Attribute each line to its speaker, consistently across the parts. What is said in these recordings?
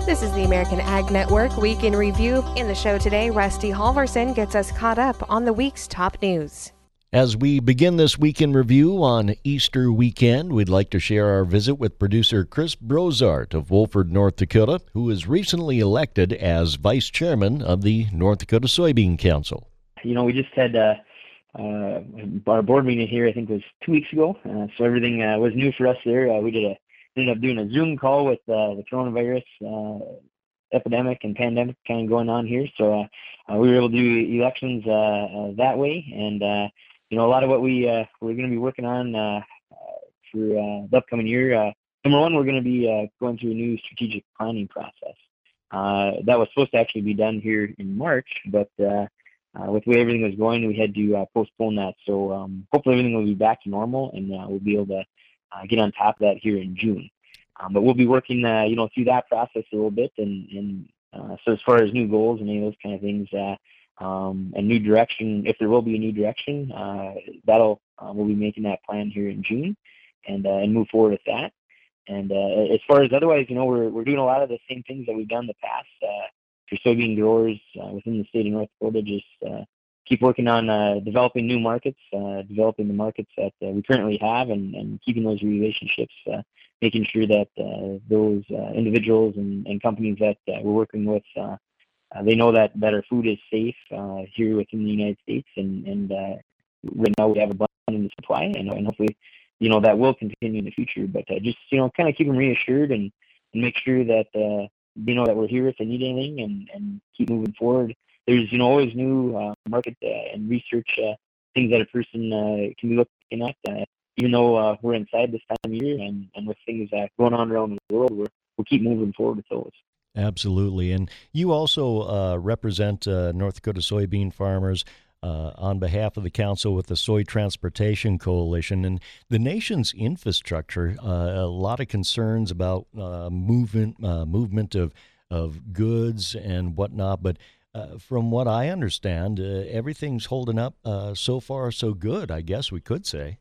Speaker 1: This is the American Ag Network Week in Review. In the show today, Rusty Halverson gets us caught up on the week's top news.
Speaker 2: As we begin this week in review on Easter weekend, we'd like to share our visit with producer Chris Brozart of Wolford, North Dakota, who was recently elected as vice chairman of the North Dakota Soybean Council.
Speaker 3: We just had our board meeting here, I think it was 2 weeks ago, so everything was new for us there. We ended up doing a Zoom call with the coronavirus epidemic and pandemic kind of going on here, so we were able to do elections that way, and a lot of what we're going to be working on for the upcoming year. Number one, we're going to be going through a new strategic planning process. That was supposed to actually be done here in March, but with the way everything was going, we had to postpone that. So hopefully everything will be back to normal, and we'll be able to get on top of that here in June. But we'll be working, through that process a little bit, and so as far as new goals and any of those kind of things, and new direction, if there will be a new direction, we'll be making that plan here in June, and move forward with that. And as far as otherwise, we're doing a lot of the same things that we've done in the past for soybean growers within the state of North Dakota. Just keep working on developing new markets, developing the markets that we currently have, and keeping those relationships, making sure that those individuals and companies that we're working with, they know that our food is safe here within the United States, and right now we have abundant supply, and hopefully, that will continue in the future. But just, kind of keep them reassured and make sure that they know that we're here if they need anything, and keep moving forward. There's, always new market and research things that a person can be looking at. Even though we're inside this time of year, and with things going on around the world, we'll keep moving forward with those.
Speaker 2: Absolutely. And you also represent North Dakota soybean farmers on behalf of the council with the Soy Transportation Coalition. And the nation's infrastructure, a lot of concerns about movement of goods and whatnot. But from what I understand, everything's holding up so far so good, I guess we could say.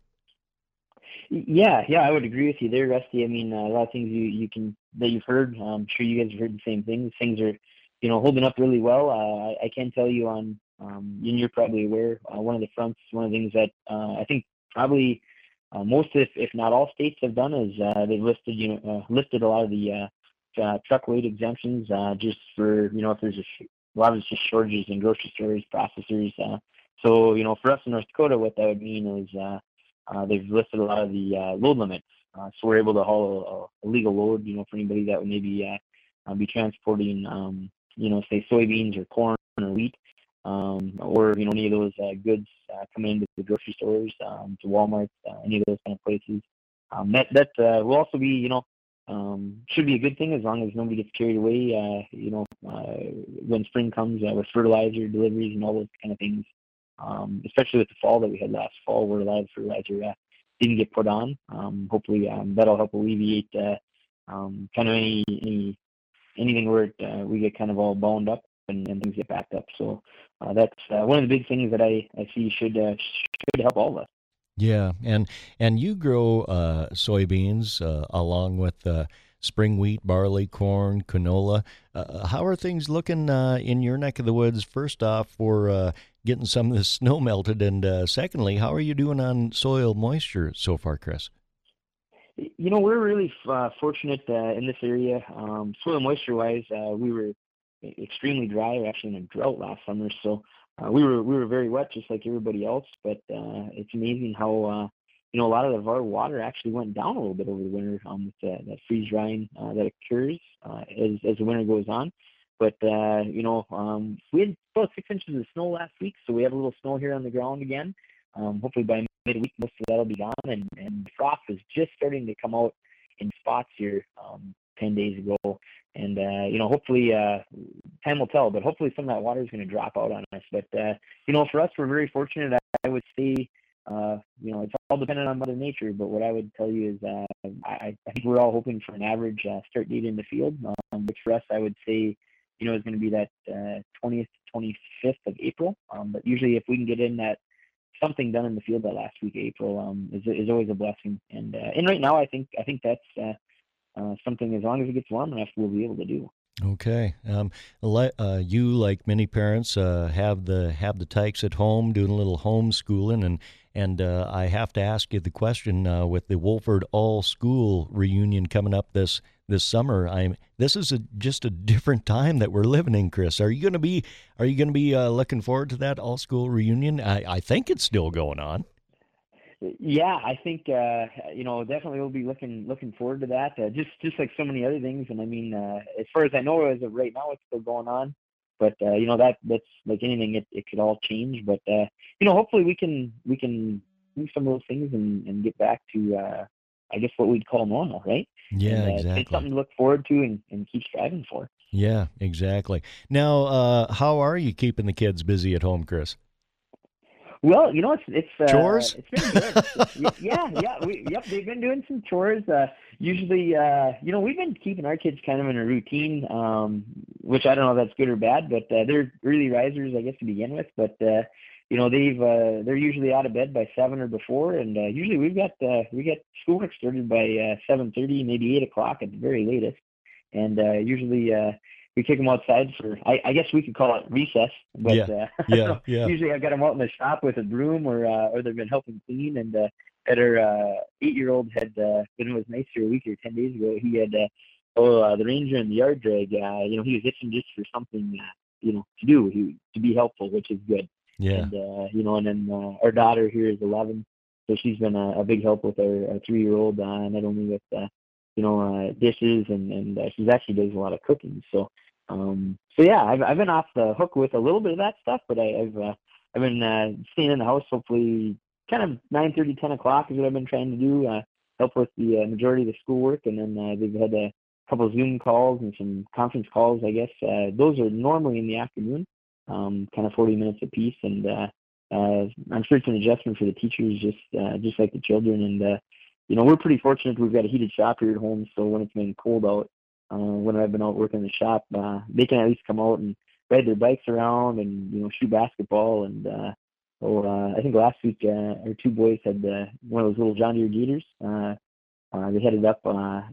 Speaker 3: Yeah, I would agree with you there, Rusty. I mean, a lot of things that you've heard. I'm sure you guys have heard the same things. Things are, holding up really well. I can tell you and you're probably aware, one of the things that I think probably most, if not all states have done is they've listed a lot of the truck weight exemptions just for, if there's a lot of it's just shortages in grocery stores, processors. So, for us in North Dakota, what that would mean is they've listed a lot of the load limits, so we're able to haul a legal load, for anybody that would maybe be transporting, say soybeans or corn or wheat, or any of those goods coming into the grocery stores, to Walmart, any of those kind of places. That will also be, should be a good thing as long as nobody gets carried away. When spring comes with fertilizer deliveries and all those kind of things. Especially with the fall that we had last fall, where a lot of fertilizer didn't get put on. Hopefully, that'll help alleviate kind of anything where we get kind of all bound up and things get backed up. So that's one of the big things that I see should help all of us.
Speaker 2: Yeah, and you grow soybeans along with spring wheat, barley, corn, canola. How are things looking in your neck of the woods, first off, for getting some of the snow melted? And secondly, how are you doing on soil moisture so far, Chris?
Speaker 3: We're really fortunate in this area. Soil moisture-wise, we were extremely dry. We're actually in a drought last summer, so we were very wet, just like everybody else. But it's amazing how a lot of our water actually went down a little bit over the winter with that freeze drying that occurs as the winter goes on. But we had about 6 inches of snow last week, so we have a little snow here on the ground again. Hopefully by midweek, most of that'll be gone, and the frost is just starting to come out in spots here 10 days ago. And hopefully time will tell, but hopefully some of that water is going to drop out on us. But for us, we're very fortunate. I would say it's all dependent on Mother Nature, but what I would tell you is I think we're all hoping for an average start date in the field, which for us I would say is going to be that 20th, 25th of April. But usually if we can get in that something done in the field that last week of April is always a blessing. And right now I think that's something, as long as it gets warm enough, we'll be able to do.
Speaker 2: Okay. You, like many parents, have the tykes at home doing a little homeschooling, and I have to ask you the question with the Wolford All School reunion coming up this summer. This is just a different time that we're living in, Chris. Are you going to be looking forward to that all school reunion? I think it's still going on.
Speaker 3: Yeah, I think definitely we'll be looking forward to that. Just like so many other things, and I mean, as far as I know, as of right now, it's still going on. But that's like anything, it could all change. But hopefully we can do some of those things and get back to I guess what we'd call normal, right?
Speaker 2: Yeah,
Speaker 3: And it's
Speaker 2: exactly.
Speaker 3: something to look forward to and keep striving for.
Speaker 2: Yeah, exactly. Now, how are you keeping the kids busy at home, Chris?
Speaker 3: Well,
Speaker 2: Chores?
Speaker 3: it's been good. Yeah. They've been doing some chores. Usually, we've been keeping our kids kind of in a routine, which I don't know if that's good or bad, but they're early risers, I guess, to begin with. But they're usually out of bed by 7 or before, and usually we get schoolwork started by 7:30, maybe 8 o'clock at the very latest, and usually we kick them outside for I guess we could call it recess, but
Speaker 2: Yeah,
Speaker 3: I don't
Speaker 2: yeah,
Speaker 3: know.
Speaker 2: yeah.
Speaker 3: Usually I've got them out in the shop with a broom or they've been helping clean. And at our 8-year-old had when it was nice here a week or 10 days ago, he had the ranger and the yard drag. He was itching just for something to do, to be helpful, which is good.
Speaker 2: Yeah.
Speaker 3: And and then our daughter here is 11, so she's been a big help with our 3-year-old, not only with dishes, and she's actually does a lot of cooking. So yeah, I've been off the hook with a little bit of that stuff, but I've been staying in the house. Hopefully, kind of 9:30, 10 o'clock is what I've been trying to do. Help with the majority of the schoolwork, and then they've had a couple of Zoom calls and some conference calls. I guess those are normally in the afternoon, kind of 40 minutes apiece, and I'm sure it's an adjustment for the teachers, just like the children. And we're pretty fortunate. We've got a heated shop here at home, so when it's been cold out, when I've been out working in the shop, they can at least come out and ride their bikes around and shoot basketball. And I think last week our two boys had one of those little John Deere Gators. They headed up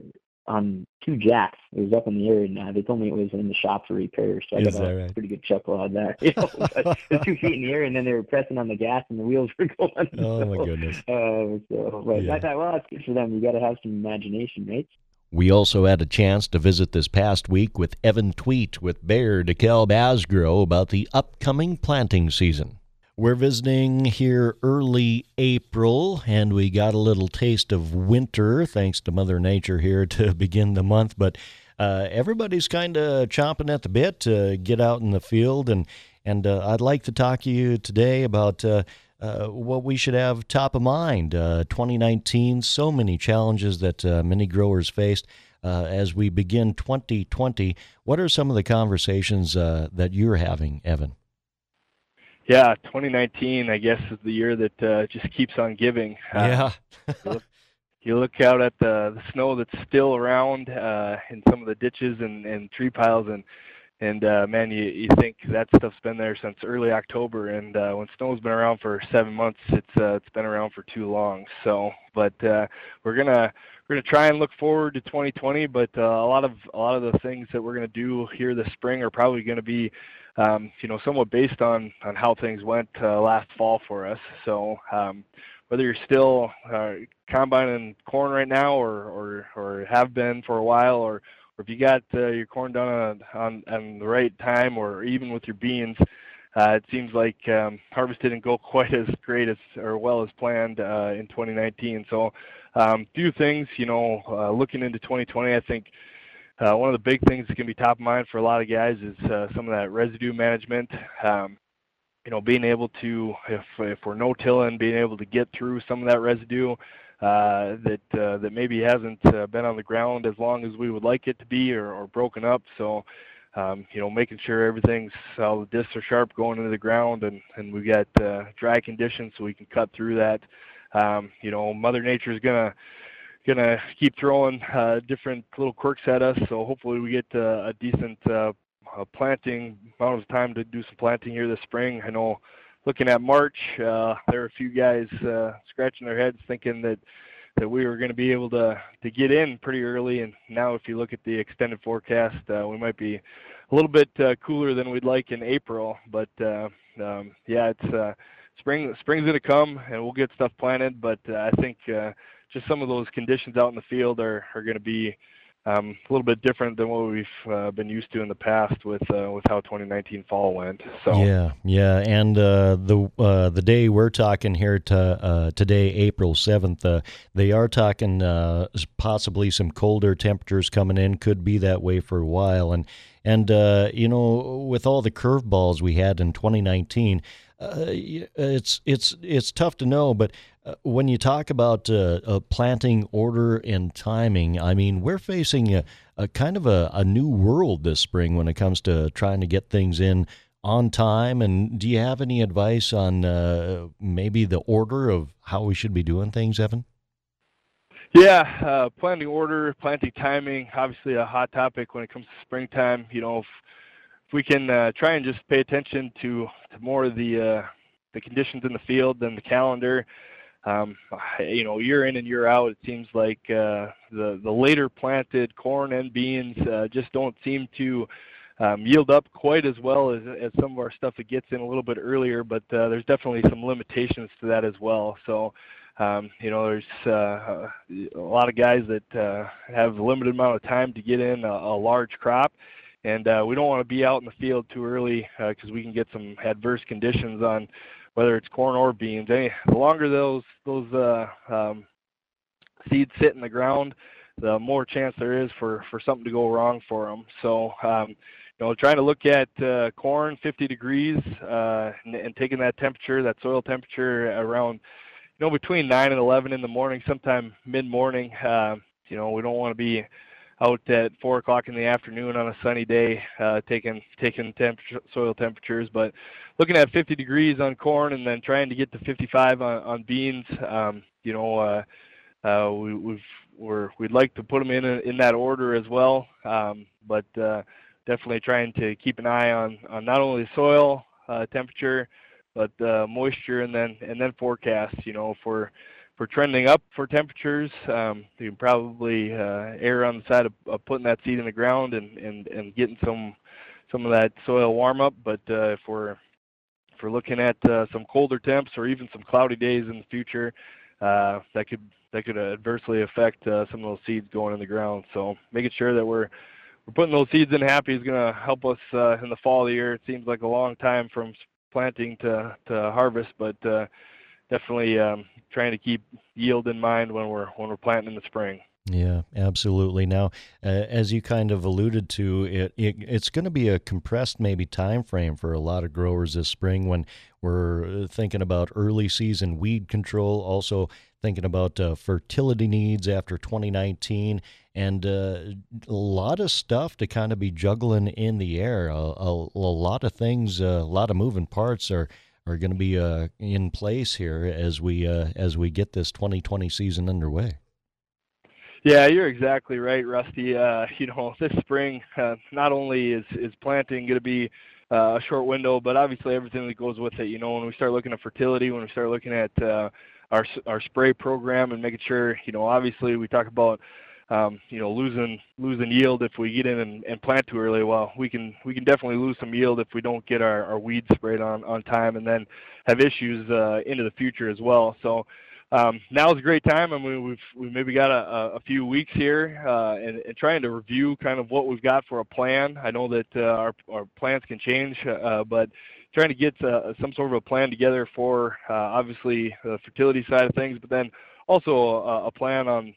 Speaker 3: on two jacks. It was up in the air, and they told me it was in the shop for repair. So I got
Speaker 2: Is that
Speaker 3: a
Speaker 2: right?
Speaker 3: pretty good chuckle out of that. But it was 2 feet in the air, and then they were pressing on the gas, and the wheels were going.
Speaker 2: Oh my goodness.
Speaker 3: But I
Speaker 2: Yeah.
Speaker 3: thought, well, that's good for them. You got to have some imagination, right?
Speaker 2: We also had a chance to visit this past week with Evan Tweet with Bayer DeKalb Asgrow about the upcoming planting season. We're visiting here early April, and we got a little taste of winter thanks to Mother Nature here to begin the month. But everybody's kind of chomping at the bit to get out in the field, and I'd like to talk to you today about what we should have top of mind. 2019, so many challenges that many growers faced as we begin 2020. What are some of the conversations that you're having, Evan?
Speaker 4: Yeah, 2019, I guess, is the year that just keeps on giving.
Speaker 2: Yeah.
Speaker 4: You look, you look out at the snow that's still around in some of the ditches and tree piles, and man, you think that stuff's been there since early October, and when snow's been around for 7 months, it's been around for too long. So, but we're gonna try and look forward to 2020, but a lot of the things that we're gonna do here this spring are probably gonna be somewhat based on how things went last fall for us. So whether you're still combining corn right now or have been for a while, or if you got your corn done on the right time, or even with your beans, it seems like harvest didn't go quite as great as or well as planned in 2019. So few things, looking into 2020, I think one of the big things that can be top of mind for a lot of guys is some of that residue management. Being able to, if we're no-tilling, being able to get through some of that residue that maybe hasn't been on the ground as long as we would like it to be, or broken up. So, making sure everything's all the discs are sharp going into the ground, and we got dry conditions so we can cut through that. Mother Nature is gonna keep throwing different little quirks at us. So hopefully we get a decent planting amount of time to do some planting here this spring. I know looking at March, there are a few guys scratching their heads thinking that we were going to be able to get in pretty early. And now if you look at the extended forecast, we might be a little bit cooler than we'd like in April. But yeah, it's spring's going to come, and we'll get stuff planted. But I think just some of those conditions out in the field are going to be a little bit different than what we've been used to in the past with how 2019 fall went. So
Speaker 2: yeah, and the day we're talking here today, April 7th, they are talking possibly some colder temperatures coming in. Could be that way for a while, and you know, with all the curveballs we had in 2019. It's tough to know, but when you talk about planting order and timing, I mean, we're facing a kind of a new world this spring when it comes to trying to get things in on time. And do you have any advice on maybe the order of how we should be doing things, Evan?
Speaker 4: Yeah, planting order, planting timing, obviously a hot topic when it comes to springtime. You know, if we can try and just pay attention to more of the conditions in the field than the calendar. You know, year in and year out, it seems like the later planted corn and beans just don't seem to yield up quite as well as some of our stuff that gets in a little bit earlier. But there's definitely some limitations to that as well. So you know, there's a lot of guys that have a limited amount of time to get in a large crop. And we don't want to be out in the field too early because we can get some adverse conditions on whether it's corn or beans. The longer those seeds sit in the ground, the more chance there is for something to go wrong for them. So, you know, trying to look at corn 50 degrees and taking that temperature, that soil temperature around, you know, between 9 and 11 in the morning, sometime mid-morning. You know, we don't want to be out at 4 o'clock in the afternoon on a sunny day, taking soil temperatures, but looking at 50 degrees on corn and then trying to get to 55 on beans. You know, we'd like to put them in that order as well, but definitely trying to keep an eye on not only soil temperature, but moisture and then forecast. You know, for trending up for temperatures, you can probably err on the side of putting that seed in the ground and getting some of that soil warm up. But if we're looking at some colder temps or even some cloudy days in the future, that could adversely affect some of those seeds going in the ground. So making sure that we're putting those seeds in happy is going to help us in the fall of the year. It seems like a long time from planting to harvest, but definitely trying to keep yield in mind when we're planting in the spring.
Speaker 2: Yeah, absolutely. Now, as you kind of alluded to, it's going to be a compressed maybe time frame for a lot of growers this spring when we're thinking about early season weed control, also thinking about fertility needs after 2019, and a lot of stuff to kind of be juggling in the air. A lot of things, a lot of moving parts are going to be in place here as we get this 2020 season underway.
Speaker 4: Yeah, you're exactly right, Rusty. You know, this spring, not only is planting going to be a short window, but obviously everything that goes with it. You know, when we start looking at fertility, when we start looking at our spray program and making sure, you know, obviously we talk about, you know, losing yield if we get in and plant too early. Well, we can definitely lose some yield if we don't get our weeds sprayed on time, and then have issues into the future as well. So now's a great time. I mean, we've maybe got a few weeks here and trying to review kind of what we've got for a plan. I know that our plans can change, but trying to get some sort of a plan together for obviously the fertility side of things, but then also a plan on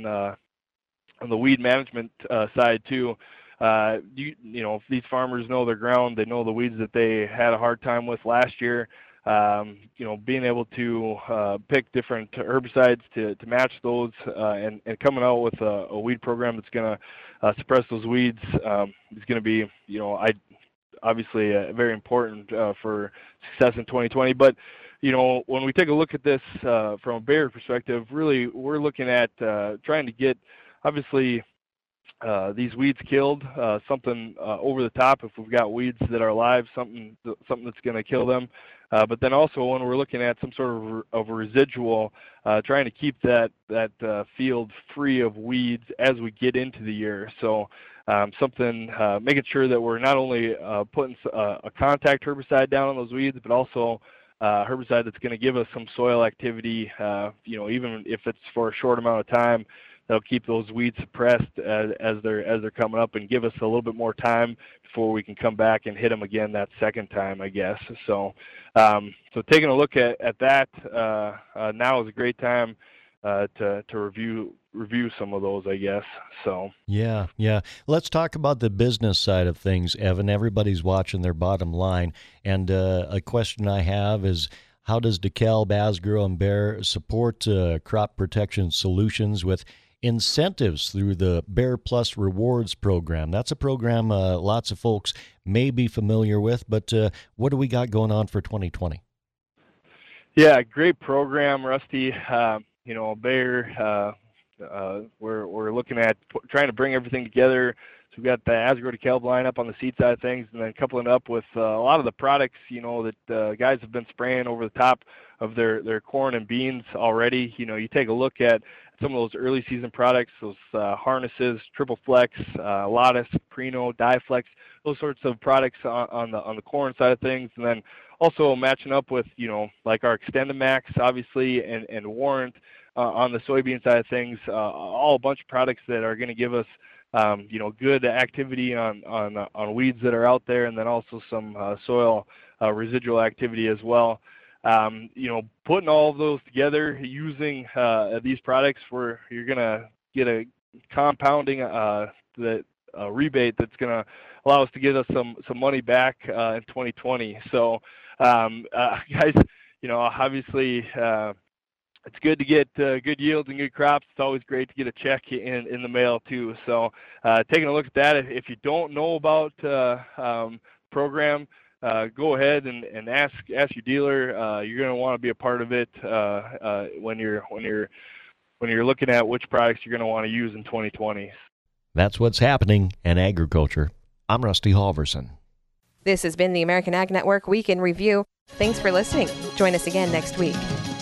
Speaker 4: the weed management side too. You know, if these farmers know their ground, they know the weeds that they had a hard time with last year. You know, being able to pick different herbicides to match those and coming out with a weed program that's going to suppress those weeds is going to be, you know, obviously very important for success in 2020. But, you know, when we take a look at this from a Bayer perspective, really we're looking at trying to get, obviously, these weeds killed, something over the top if we've got weeds that are alive, something that's going to kill them. But then also when we're looking at some sort of a residual, trying to keep that field free of weeds as we get into the year. So making sure that we're not only putting a contact herbicide down on those weeds, but also herbicide that's going to give us some soil activity, even if it's for a short amount of time. That'll keep those weeds suppressed as they're coming up and give us a little bit more time before we can come back and hit them again that second time, I guess. So taking a look at that now is a great time to review some of those, I guess. So
Speaker 2: yeah. Let's talk about the business side of things, Evan. Everybody's watching their bottom line, and a question I have is, how does DeKalb, Asgrow, and Bayer support crop protection solutions with incentives through the Bayer Plus Rewards program? That's a program lots of folks may be familiar with, but what do we got going on for 2020?
Speaker 4: Yeah, great program, Rusty. Bayer, we're looking at trying to bring everything together. So we've got the Asgrow DeKalb lineup on the seed side of things, and then coupling up with a lot of the products, that guys have been spraying over the top of their corn and beans already. You take a look at some of those early season products, those harnesses, Triple Flex, Lotus, Prino, Diflex, those sorts of products on the corn side of things, and then also matching up with like our XtendiMax, obviously, and Warrant on the soybean side of things. All a bunch of products that are going to give us good activity on weeds that are out there, and then also some soil residual activity as well. Putting all of those together using these products, where you're going to get a compounding rebate that's going to allow us to get us some money back in 2020. So, guys, obviously, it's good to get good yields and good crops. It's always great to get a check in the mail too. So taking a look at that, if you don't know about program, go ahead and ask your dealer. You're going to want to be a part of it when you're looking at which products you're going to want to use in 2020.
Speaker 2: That's what's happening in agriculture. I'm Rusty Halverson.
Speaker 1: This has been the American Ag Network Week in Review. Thanks for listening. Join us again next week.